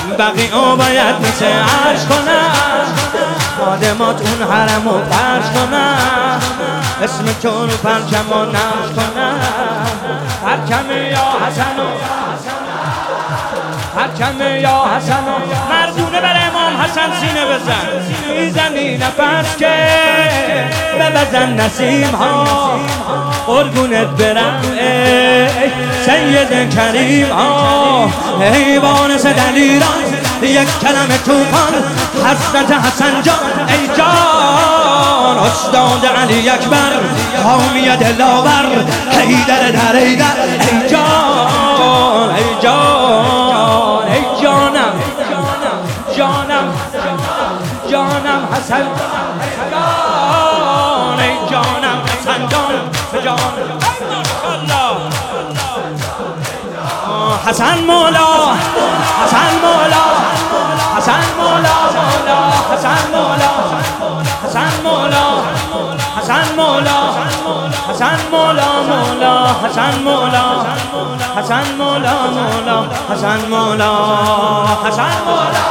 بقیه باید مثل عرش کنن، خادمات اون حرمو پرش کنن، اسم تو رو پرچم و نقش کنن. پرچم یا حسن و پرچم یا حسن و مردونه بر امام حسن سینه بزن، میزنی نفس که ببزن نسیم ها، قربونت برم ای سید کریم ها. ای وارث دلیران یک کلمه توفان، حضرت حسن جان ای جان، استاد علی اکبر حامی دلاور، حیدر در حیدر ای جان ای جان ای جانم جانم جانم حسن جان ای جانم حسن جان حسن مولا حسن مولا حسن مولا حسن مولا حسن مولا حسن مولا حسن مولا مولا حسن مولا حسن مولا مولا حسن مولا حسن مولا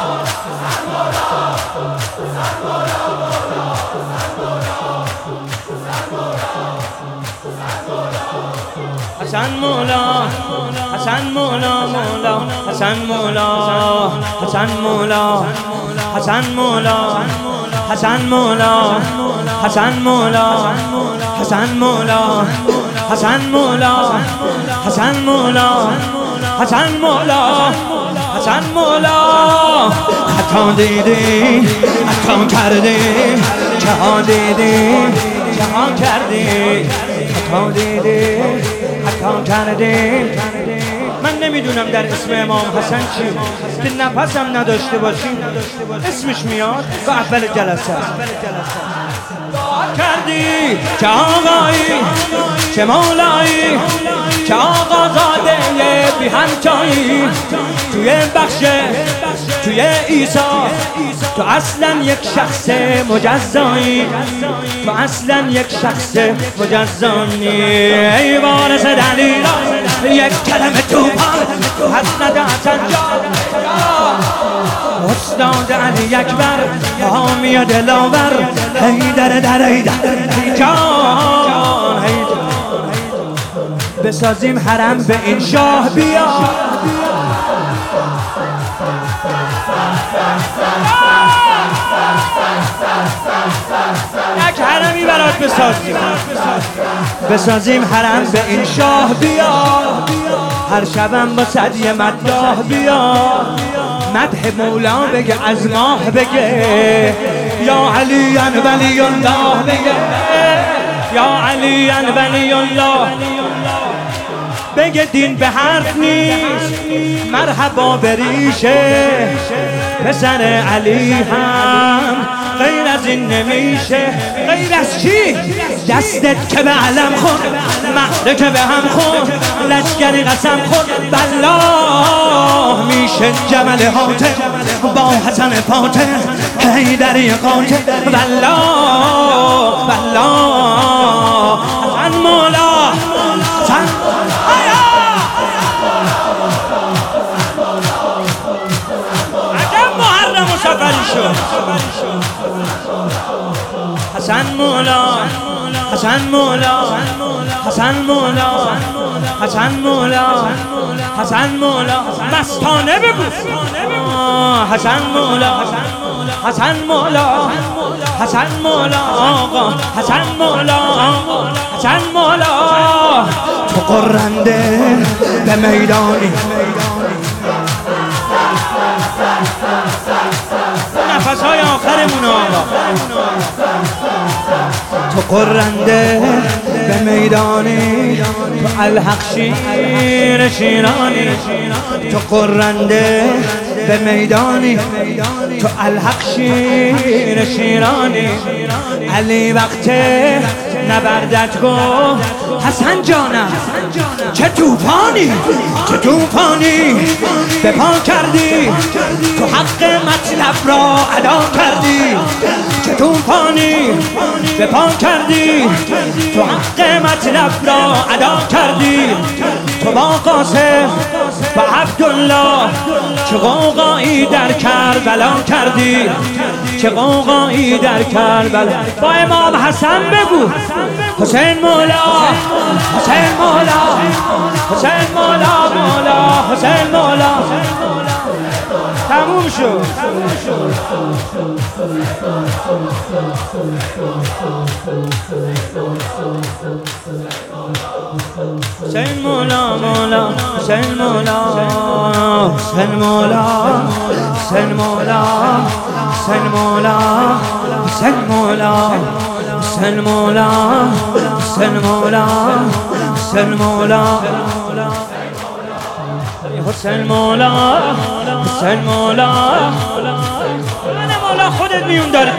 حسن مولا حسن مولا مولا حسن مولا حسن مولا حسن مولا حسن مولا حسن مولا حسن مولا حسن مولا حسن مولا حسن مولا حسن مولا. خطا دیدی خطا کردی جهان دیدی جهان کردی، خطا دیدی خطا کردی. من نمیدونم در اسم امام حسن چی که نفسم نداشته باشیم اسمش میاد و اول جلسه کردی چه آقایی چه مولایی چه آقا زاده بی همچایی، توی بخش توی عیسی تو اصلا یک شخص مجزایی، تو اصلا یک شخص مجزایی. ای وارث دلیران یک کلمه توفان، حضرت حسن جان استاد علی اکبر حامی دلاور، حیدر در حیدر جان بسازیم حرم به این شاه بیا. یک حرمی برات بسازیم حرم به این شاه بیا. هر شبم با صدی مداح بیا، مدح مولا بگه از ماه بگه، یا علی ولی الله بگه، یا علی ولی الله بگه. دین به حرف نیست مرحبا بریشه، پسر علی هم غیر از این نمیشه. غیر از چی؟ دستت که به علم خون، مهده که به هم خون، لشکری قسم خون. بالله میشه جمل حاتم با حسن فاتح، حیدری قاتل. بالله بالله حسن مولا حسن عجب محرم و سفری شد. حسن مولا حسن مولا حسن مولا حسن مولا حسن مولا مستانه بگو. حسن مولا حسن مولا حسن مولا آقا حسن مولا حسن مولا. تو قرنده به میدانی، نفسهای آخرمون آقا. تو قرنده به میدانی، تو الحق شیر شیرانی. تو قرنده به میدانی، تو الحق شیر شیرانی. علی وقت نبردت گفت حسن جانم چه توفانی به پا کردی تو حق مطلب را ادا کردی چه توفانی به پا کردی تو حق مطلب را ادا کردی تو با قاسم و عبدالله چه قوقایی در کربلا کردی چه قوقایی در کربلا با امام حسن بگو حسین مولا حسین مولا حسین مولا مولا حسین مولا تموم شد حسین مولا مولا حسین مولا حسین مولا حسین مولا حسین مولا حسین مولا حسین مولا حسین مولا حسین مولا حسین مولا حسین مولا من مولا خودت میون داره